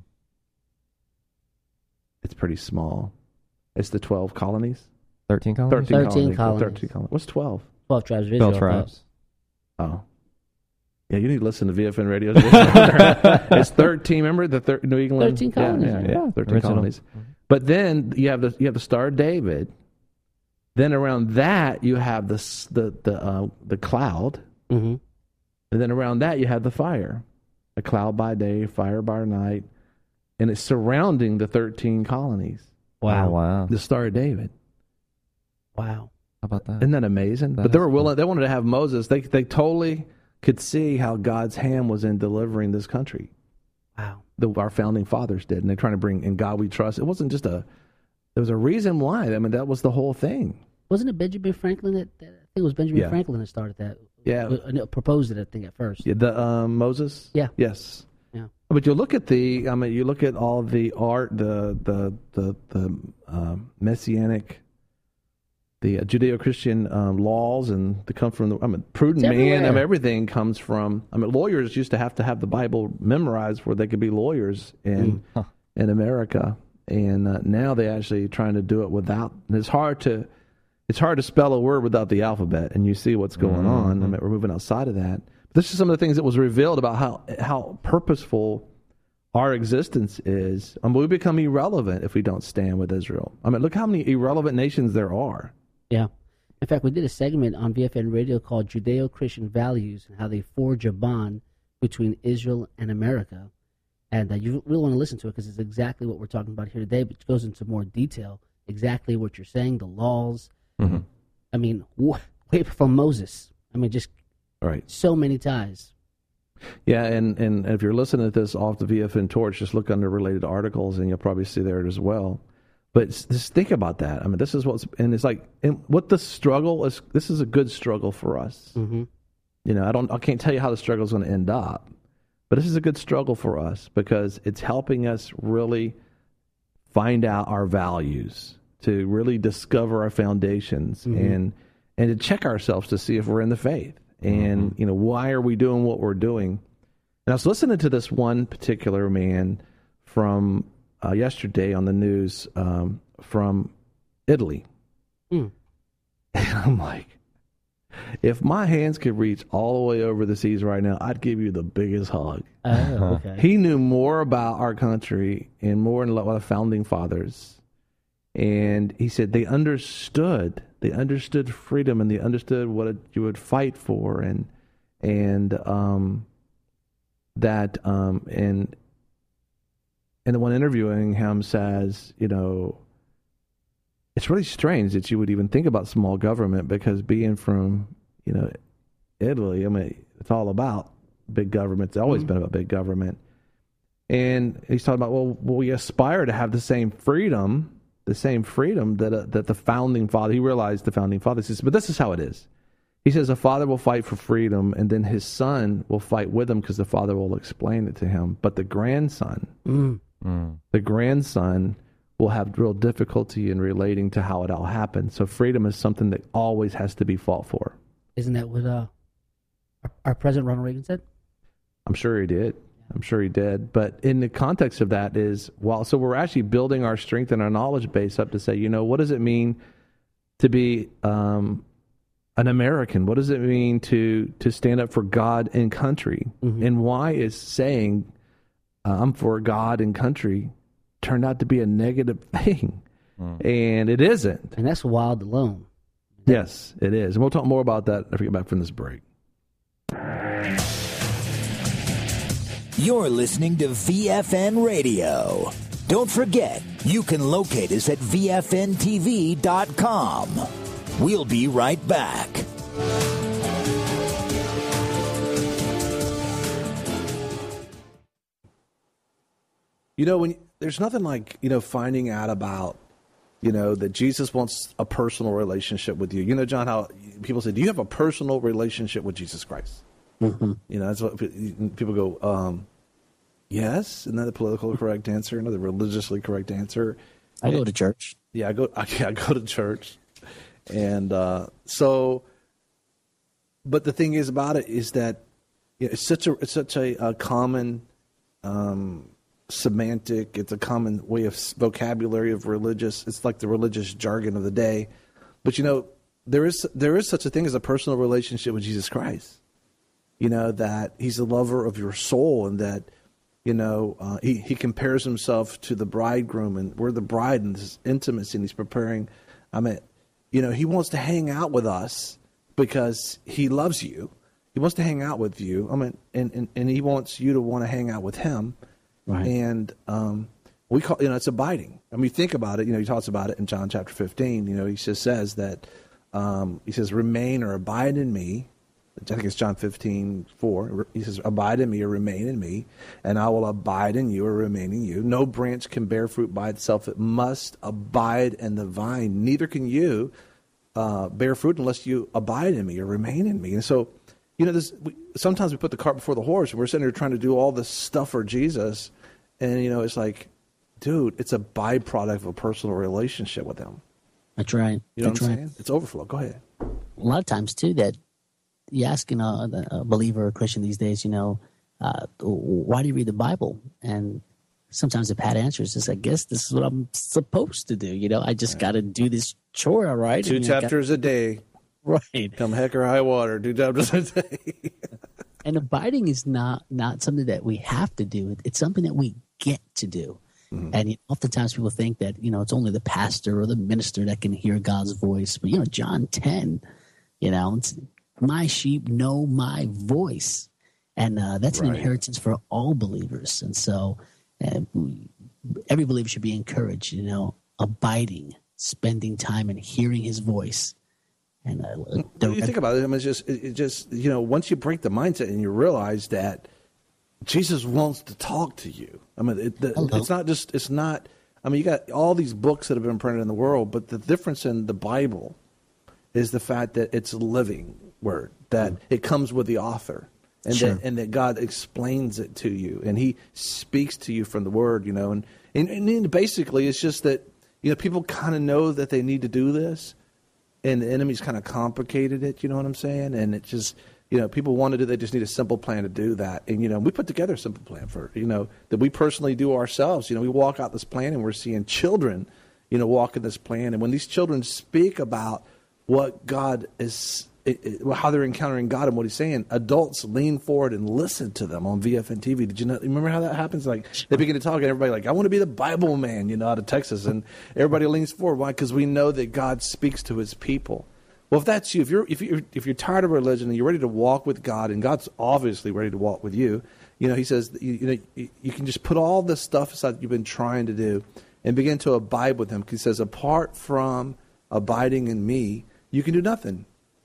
It's pretty small. It's the 12 colonies. 13 colonies? 13 colonies. 13 colonies. What's 12? 12 tribes of Israel. 12 tribes. Oh. Yeah, you need to listen to VFN Radio. It's 13. Remember the New England? 13 colonies. Yeah, 13 original. colonies. But then you have the Star of David. Then around that you have the cloud, Mm-hmm. and then around that you have the fire, a cloud by day, fire by night, and it's surrounding the 13 colonies. Wow. Oh, wow. The Star of David. Wow. How about that? Isn't that amazing? That But they is were willing. cool. They wanted to have Moses. They totally could see how God's hand was in delivering this country. Wow. Our founding fathers did, and they're trying to bring in God we trust. It wasn't just there was a reason why. I mean, that was the whole thing. Wasn't it Benjamin Franklin I think it was Benjamin Yeah. Franklin that started that? Yeah. Proposed it, I think, at first. Yeah, the Moses. Yeah. Yes. Yeah. But you look at you look at all the art, the messianic, the Judeo-Christian laws, and they come from prudent It's man. everywhere. Everything comes from. Lawyers used to have the Bible memorized where they could be lawyers in America, and now they're actually trying to do it without. And it's hard to spell a word without the alphabet, and you see what's going on. We're moving outside of that. But this is some of the things that was revealed about how purposeful our existence is. We become irrelevant if we don't stand with Israel. Look how many irrelevant nations there are. Yeah. In fact, we did a segment on VFN Radio called Judeo-Christian Values and how they forge a bond between Israel and America. And you really want to listen to it because it's exactly what we're talking about here today, but it goes into more detail, exactly what you're saying, the laws. Mm-hmm. Way from Moses. Just right. So many ties. Yeah, and if you're listening to this off the VFN Torch, just look under related articles and you'll probably see there as well. But just think about that. This is what the struggle is. This is a good struggle for us. Mm-hmm. I can't tell you how the struggle is going to end up, but this is a good struggle for us because it's helping us really find out our values, to really discover our foundations, and to check ourselves to see if we're in the faith, and why are we doing what we're doing. And I was listening to this one particular man from yesterday on the news from Italy, and I'm like, if my hands could reach all the way over the seas right now, I'd give you the biggest hug. Oh, okay. He knew more about our country and more than a lot of the founding fathers. And he said they understood freedom, and they understood what you would fight for, and the one interviewing him says, it's really strange that you would even think about small government, because being from Italy, it's all about big government. It's always been about big government. And he's talking about, well, we aspire to have the same freedom that the founding father. He realized the founding father says, but this is how it is. He says a father will fight for freedom, and then his son will fight with him because the father will explain it to him. But the grandson, will have real difficulty in relating to how it all happened. So freedom is something that always has to be fought for. Isn't that what our President Ronald Reagan said? I'm sure he did. I'm sure he did. But in the context of that is, so we're actually building our strength and our knowledge base up to say, what does it mean to be an American? What does it mean to stand up for God and country? Mm-hmm. And why is saying I'm for God and country turned out to be a negative thing? And it isn't. And that's wild alone. Yes, it is. And we'll talk more about that if we get back from this break. You're listening to VFN Radio. Don't forget, you can locate us at VFNTV.com. We'll be right back. When there's nothing like, finding out about, that Jesus wants a personal relationship with you. John, how people say, do you have a personal relationship with Jesus Christ? Mm-hmm. That's what people go, yes. Isn't that the political correct answer? The religiously correct answer. I go to church. Yeah, I go to church. And but the thing is about it is that it's such a common semantic. It's a common way of vocabulary of religious. It's like the religious jargon of the day. But there is such a thing as a personal relationship with Jesus Christ. That he's the lover of your soul, and that he compares himself to the bridegroom, and we're the bride in this intimacy, and he's preparing. He wants to hang out with us because he loves you. He wants to hang out with you. And he wants you to want to hang out with him. Right. And we call it's abiding. Think about it. He talks about it in John chapter 15. He just says that he says, "Remain or abide in me." I think it's John 15:4. He says, "Abide in me or remain in me, and I will abide in you or remain in you. No branch can bear fruit by itself; it must abide in the vine. Neither can you bear fruit unless you abide in me or remain in me." And so, sometimes we put the cart before the horse, and we're sitting here trying to do all this stuff for Jesus, and it's like, dude, it's a byproduct of a personal relationship with him. That's right. You know what I'm saying? It's overflow. Go ahead. A lot of times too that you ask a believer or a Christian these days, why do you read the Bible? And sometimes the pat answer is just, I guess this is what I'm supposed to do. I just got to do this chore, all right? 2 chapters a day. Right. Come heck or high water, 2 chapters a day. And abiding is not something that we have to do. It's something that we get to do. Mm-hmm. And oftentimes people think that, it's only the pastor or the minister that can hear God's voice. But, John 10, it's, my sheep know my voice. And that's an inheritance for all believers. And so every believer should be encouraged, abiding, spending time and hearing his voice. And when you think about it, it just once you break the mindset and you realize that Jesus wants to talk to you. It's not. You got all these books that have been printed in the world, but the difference in the Bible is the fact that it's a living word, that it comes with the author, and that God explains it to you, and He speaks to you from the Word. And basically, it's just that people kind of know that they need to do this. And the enemy's kind of complicated it, you know what I'm saying? And it just, people want to do, they just need a simple plan to do that. And, we put together a simple plan for, that we personally do ourselves. We walk out this plan and we're seeing children, walk in this plan. And when these children speak about what God is, how they're encountering God and what He's saying, adults lean forward and listen to them on VFN TV. Did you remember how that happens? Like, they begin to talk and everybody like, I want to be the Bible man, out of Texas. And everybody leans forward. Why? Because we know that God speaks to His people. Well, if that's you, if you're tired of religion and you're ready to walk with God, and God's obviously ready to walk with you, He says, you can just put all this stuff aside that you've been trying to do and begin to abide with Him. He says, apart from abiding in me, you can do nothing.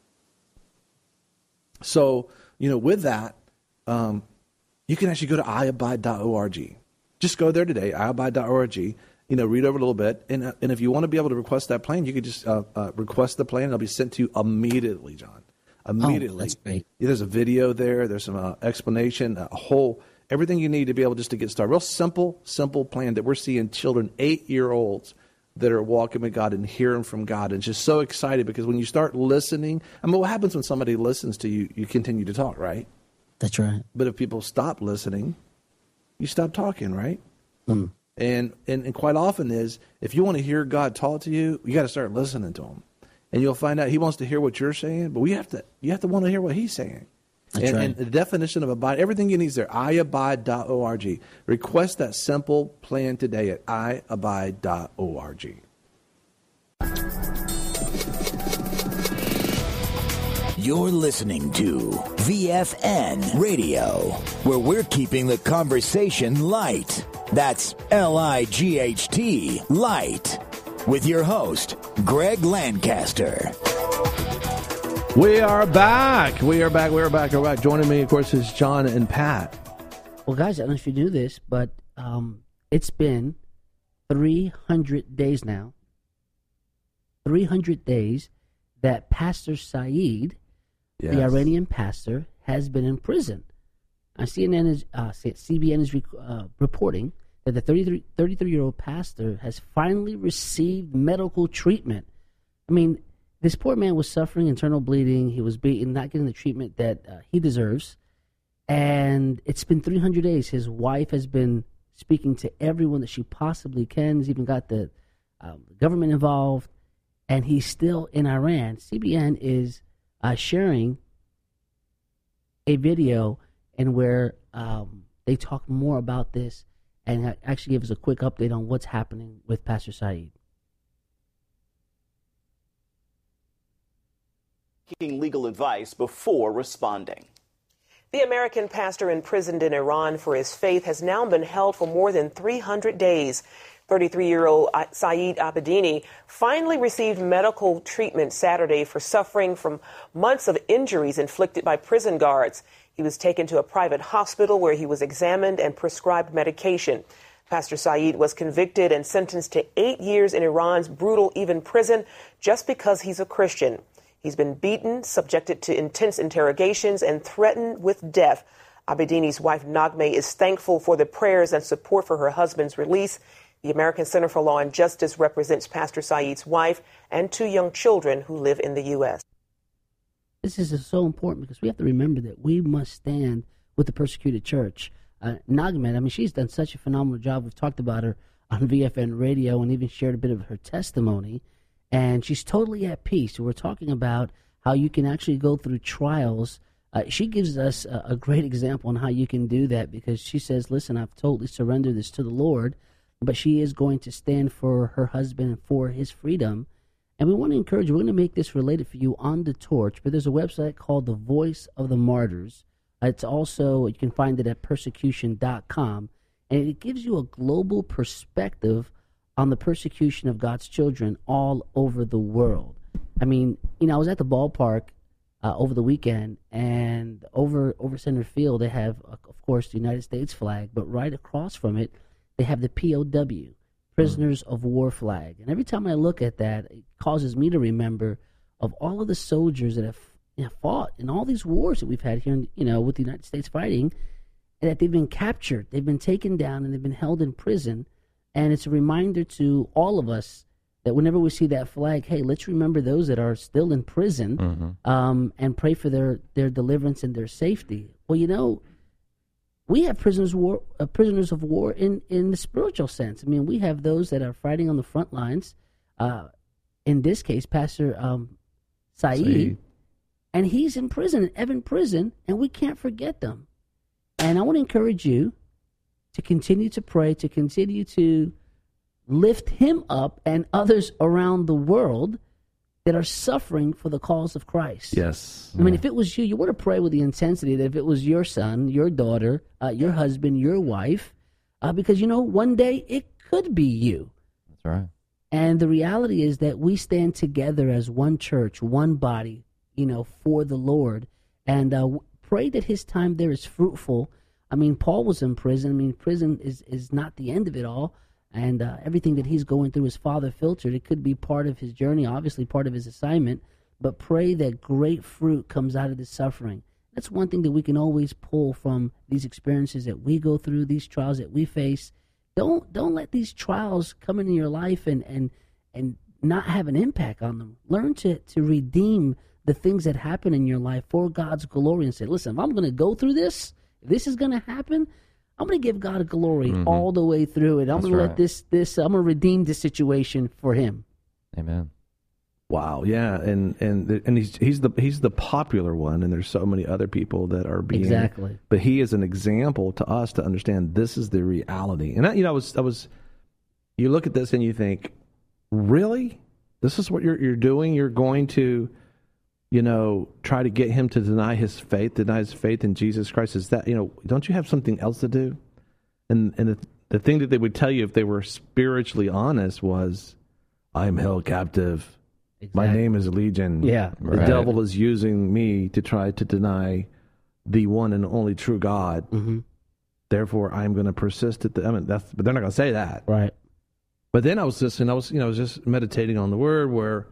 So, with that, you can actually go to iabide.org. Just go there today, iabide.org, read over a little bit. And if you want to be able to request that plan, you can just request the plan. It'll be sent to you immediately, John. Immediately. Oh, that's great. There's a video there. There's some explanation, everything you need to be able just to get started. Real simple plan that we're seeing children, 8-year-olds, that are walking with God and hearing from God, and just so excited because when you start listening, what happens when somebody listens to you? You continue to talk, right? That's right. But if people stop listening, you stop talking, right? And quite often is, if you want to hear God talk to you, you got to start listening to him. And you'll find out he wants to hear what you're saying, but you have to want to hear what he's saying. And the definition of abide, everything you need is there, iabide.org. Request that simple plan today at iabide.org. You're listening to VFN Radio, where we're keeping the conversation light. That's Light, light. With your host, Greg Lancaster. We are back. Joining me, of course, is John and Pat. Well, guys, I don't know if you knew this, but it's been 300 days now. 300 days that Pastor Saeed, the Iranian pastor, has been in prison. CBN is reporting that the 33-year-old pastor has finally received medical treatment. I mean, this poor man was suffering internal bleeding. He was beaten, not getting the treatment that he deserves. And it's been 300 days. His wife has been speaking to everyone that she possibly can. He's even got the government involved. And he's still in Iran. CBN is sharing a video and where they talk more about this and actually give us a quick update on what's happening with Pastor Saeed. Seeking legal advice before responding. The American pastor imprisoned in Iran for his faith has now been held for more than 300 days. 33-year-old Saeed Abedini finally received medical treatment Saturday for suffering from months of injuries inflicted by prison guards. He was taken to a private hospital where he was examined and prescribed medication. Pastor Saeed was convicted and sentenced to 8 years in Iran's brutal Evin prison just because he's a Christian. He's been beaten, subjected to intense interrogations, and threatened with death. Abedini's wife, Naghmeh, is thankful for the prayers and support for her husband's release. The American Center for Law and Justice represents Pastor Saeed's wife and 2 young children who live in the U.S. This is so important because we have to remember that we must stand with the persecuted church. Naghmeh, I mean, she's done such a phenomenal job. We've talked about her on VFN Radio and even shared a bit of her testimony. And she's totally at peace. We're talking about how you can actually go through trials. She gives us a great example on how you can do that because she says, listen, I've totally surrendered this to the Lord, but she is going to stand for her husband and for his freedom. And we want to encourage you. We're going to make this related for you on the torch, but there's a website called The Voice of the Martyrs. It's also, you can find it at persecution.com, and it gives you a global perspective on the persecution of God's children all over the world. I mean, you know, I was at the ballpark over the weekend, and over center field, they have, of course, the United States flag, but right across from it, they have the POW, Prisoners of War flag. And every time I look at that, it causes me to remember of all of the soldiers that have fought in all these wars that we've had here, with the United States fighting, and that they've been captured, they've been taken down, and they've been held in prison. And it's a reminder to all of us that whenever we see that flag, hey, let's remember those that are still in prison, and pray for their deliverance and their safety. Well, we have prisoners of war in the spiritual sense. I mean, we have those that are fighting on the front lines. In this case, Pastor Saeed, and he's in prison, in Evin prison, and we can't forget them. And I want to encourage you to continue to pray, to continue to lift him up and others around the world that are suffering for the cause of Christ. Yes. I mean, if it was you, you want to pray with the intensity that if it was your son, your daughter, your husband, your wife, because, one day it could be you. That's right. And the reality is that we stand together as one church, one body, for the Lord. And pray that his time there is fruitful. I mean, Paul was in prison. I mean, prison is not the end of it all. And everything that he's going through, his father filtered. It could be part of his journey, obviously part of his assignment. But pray that great fruit comes out of this suffering. That's one thing that we can always pull from these experiences that we go through, these trials that we face. Don't let these trials come into your life and not have an impact on them. Learn to redeem the things that happen in your life for God's glory and say, listen, if I'm going to go through this, if this is going to happen, I'm going to give God glory all the way through it. I'm going to let this. I'm going to redeem this situation for Him. Amen. Wow, yeah, and he's the popular one, and there's so many other people that are being exactly. But he is an example to us to understand this is the reality. And I was you look at this and you think, really, this is what you're doing? You're going to, try to get him to deny his faith in Jesus Christ? Is that don't you have something else to do? And the thing that they would tell you if they were spiritually honest was, I'm held captive. Exactly. My name is Legion. Yeah, the devil is using me to try to deny the one and only true God. Mm-hmm. Therefore, I'm going to persist at but they're not going to say that, right? But then I was just meditating on the word where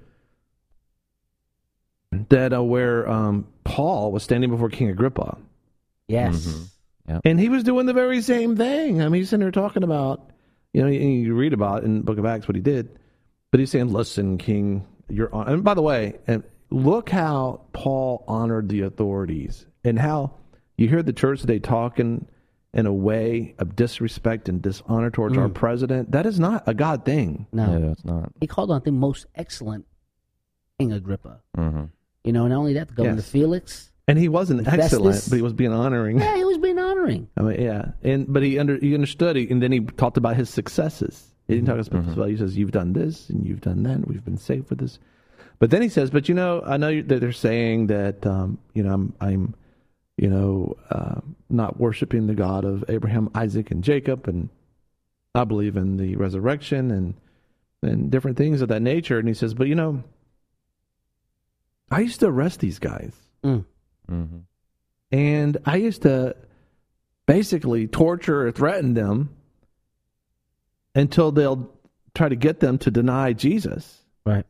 Paul was standing before King Agrippa. Yes, Yep. And he was doing the very same thing. I mean, he's sitting there talking about, you read about it in the Book of Acts what he did, but he's saying, "Listen, King." And by the way, and look how Paul honored the authorities and how you hear the church today talking in a way of disrespect and dishonor towards our president. That is not a God thing. No, it's not. He called on the most excellent King Agrippa. Mm-hmm. Not only that, going to Felix. And he wasn't excellent, but he was being honoring. Yeah, he was being honoring. I mean, yeah. But he understood, and then he talked about his successes. He didn't talk about he says, you've done this and you've done that. And we've been saved for this. But then he says, but I know that they're saying that I'm not worshiping the God of Abraham, Isaac, and Jacob, and I believe in the resurrection and different things of that nature. And he says, but I used to arrest these guys, and I used to basically torture or threaten them until they'll try to get them to deny Jesus. Right.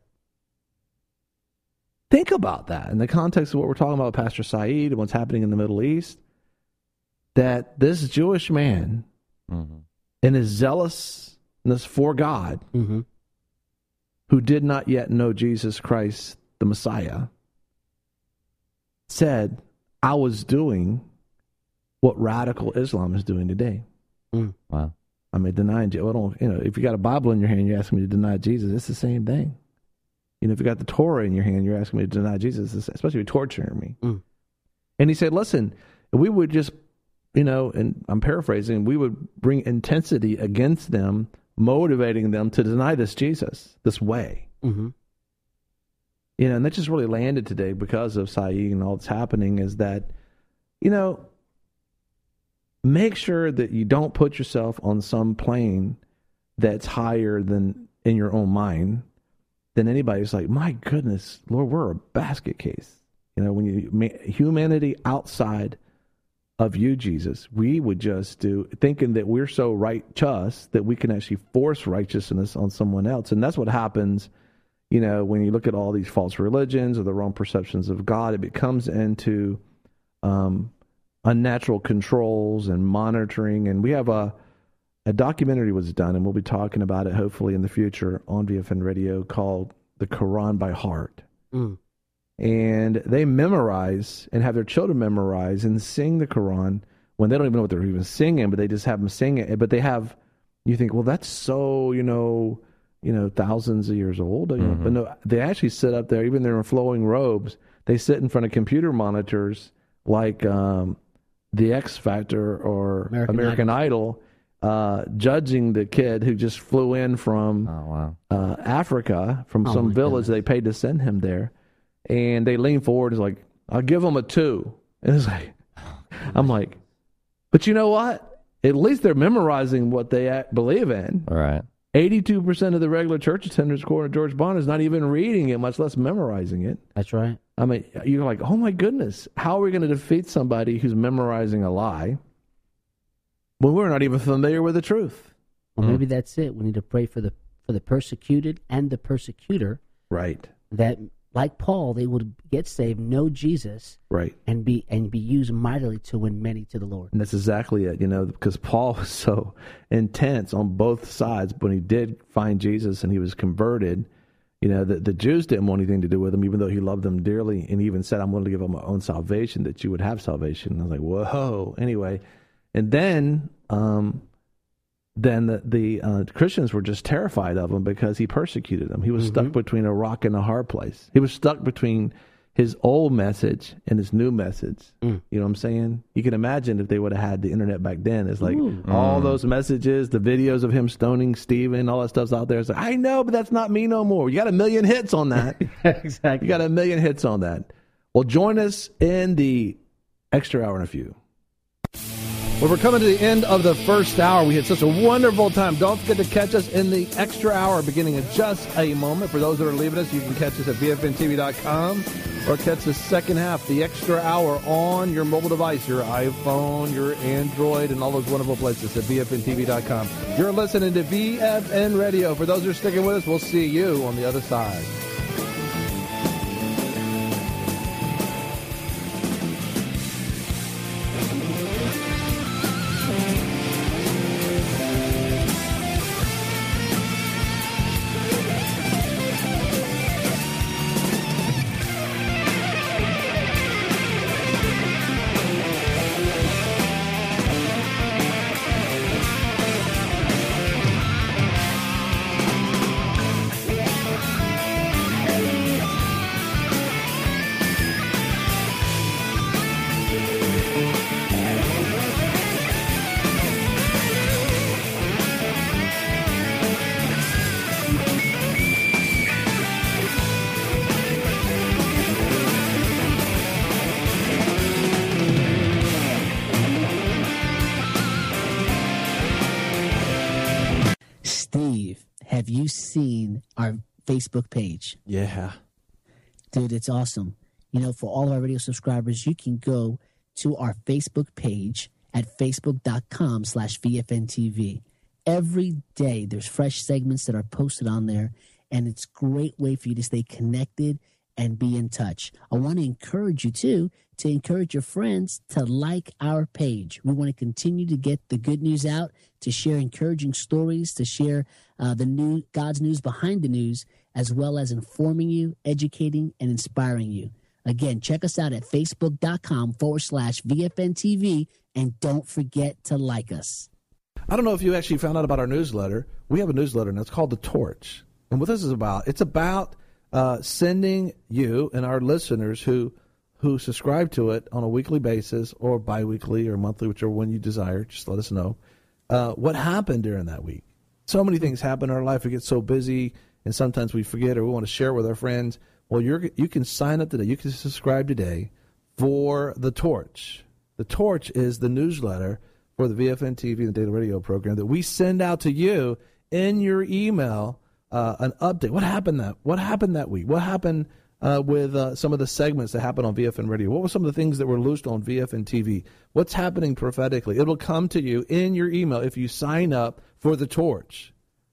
Think about that in the context of what we're talking about with Pastor Saeed and what's happening in the Middle East, that this Jewish man in his zealousness for God, who did not yet know Jesus Christ, the Messiah, said, I was doing what radical Islam is doing today. Wow. I mean, denying Jesus. Well, if you got a Bible in your hand, you're asking me to deny Jesus. It's the same thing. If you got the Torah in your hand, you're asking me to deny Jesus, especially if you're torturing me. And he said, listen, we would just, and I'm paraphrasing, we would bring intensity against them, motivating them to deny this Jesus, this way. And that just really landed today because of Saeed and all that's happening is that, make sure that you don't put yourself on some plane that's higher than in your own mind than anybody. It's like, my goodness, Lord, we're a basket case. When humanity outside of you, Jesus, we would just do, thinking that we're so righteous that we can actually force righteousness on someone else. And that's what happens, when you look at all these false religions or the wrong perceptions of God. It becomes into unnatural controls and monitoring. And we have a documentary was done, and we'll be talking about it hopefully in the future on VFN Radio, called The Quran by Heart. And they memorize and have their children memorize and sing the Quran when they don't even know what they're even singing, but they just have them sing it. But they have, you think, well, that's so, thousands of years old. But no, they actually sit up there, even they're in flowing robes. They sit in front of computer monitors like The X Factor or American Idol, judging the kid who just flew in from Africa, from some village they paid to send him there. And they lean forward and it's like, I'll give them a 2. And it's like, I'm like, but you know what? At least they're memorizing what they believe in. All right. 82% of the regular church attenders, according to George Bond, is not even reading it, much less memorizing it. That's right. I mean, you're like, oh my goodness, how are we going to defeat somebody who's memorizing a lie when we're not even familiar with the truth? Well, maybe that's it. We need to pray for the persecuted and the persecutor. Right. That, like Paul, they would get saved, know Jesus, right, and be used mightily to win many to the Lord. And that's exactly it, because Paul was so intense on both sides. When he did find Jesus and he was converted, the Jews didn't want anything to do with him, even though he loved them dearly, and he even said, I'm willing to give them my own salvation, that you would have salvation. And I was like, whoa. Anyway, and then then the Christians were just terrified of him because he persecuted them. He was stuck between a rock and a hard place. He was stuck between his old message and his new message. You know what I'm saying? You can imagine if they would have had the internet back then. It's like all those messages, the videos of him stoning Stephen, all that stuff's out there. It's like, I know, but that's not me no more. You got 1 million hits on that. Exactly. You got 1 million hits on that. Well, join us in the extra hour in a few. Well, we're coming to the end of the first hour. We had such a wonderful time. Don't forget to catch us in the extra hour beginning in just a moment. For those that are leaving us, you can catch us at VFNTV.com or catch the second half, the extra hour, on your mobile device, your iPhone, your Android, and all those wonderful places at VFNTV.com. You're listening to VFN Radio. For those who are sticking with us, we'll see you on the other side. Have you seen our Facebook page? Yeah. Dude, it's awesome. You know, for all of our radio subscribers, you can go to our Facebook page at facebook.com/VFNTV. Every day there's fresh segments that are posted on there, and it's a great way for you to stay connected and be in touch. I want to encourage you, too, to encourage your friends to like our page. We want to continue to get the good news out, to share encouraging stories, to share God's news behind the news, as well as informing you, educating, and inspiring you. Again, check us out at facebook.com/VFNTV, and don't forget to like us. I don't know if you actually found out about our newsletter. We have a newsletter, and it's called The Torch. And what this is about, it's about sending you and our listeners who subscribe to it on a weekly basis or biweekly or monthly, whichever one you desire, just let us know what happened during that week. So many things happen in our life. We get so busy, and sometimes we forget or we want to share with our friends. Well, you can sign up today. You can subscribe today for The Torch. The Torch is the newsletter for the VFN TV and Daily Radio program that we send out to you in your email, an update. What happened that week? What happened with some of the segments that happened on VFN Radio? What were some of the things that were loosed on VFN TV? What's happening prophetically? It'll come to you in your email if you sign up for The Torch.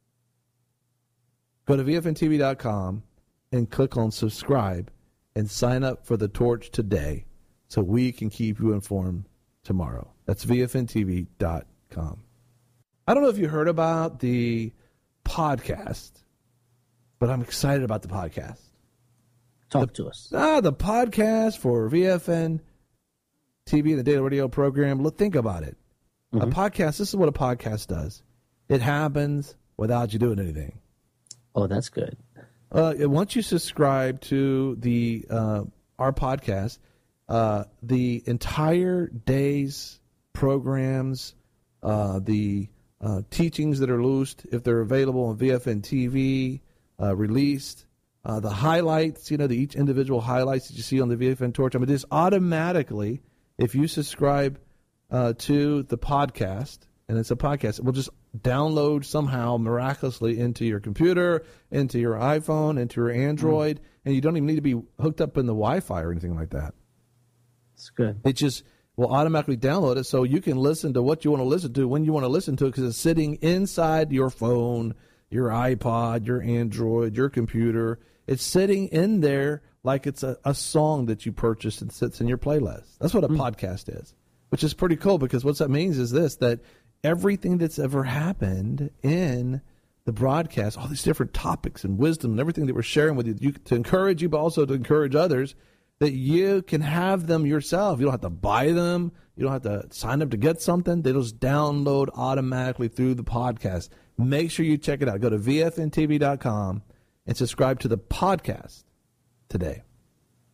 Go to VFNTV.com and click on subscribe and sign up for The Torch today so we can keep you informed tomorrow. That's VFNTV.com. I don't know if you heard about the podcast, but I'm excited about the podcast. Talk to us. The podcast for VFN TV and the Daily Radio program. Think about it. A podcast, this is what a podcast does. It happens without you doing anything. Oh, that's good. Once you subscribe to the our podcast, the entire day's programs, the teachings that are loosed, if they're available on VFN TV, released, the highlights, each individual highlights that you see on the VFN Torch. Just automatically, if you subscribe to the podcast, and it's a podcast, it will just download somehow miraculously into your computer, into your iPhone, into your Android, and you don't even need to be hooked up in the Wi-Fi or anything like that. It's good. It just will automatically download it so you can listen to what you want to listen to when you want to listen to it, because it's sitting inside your phone, your iPod, your Android, your computer. It's sitting in there like it's a song that you purchased and sits in your playlist. That's what a podcast is, which is pretty cool, because what that means is this, that everything that's ever happened in the broadcast, all these different topics and wisdom and everything that we're sharing with you to encourage you, but also to encourage others, that you can have them yourself. You don't have to buy them. You don't have to sign up to get something. They just download automatically through the podcast. Make sure you check it out. Go to VFNTV.com and subscribe to the podcast today.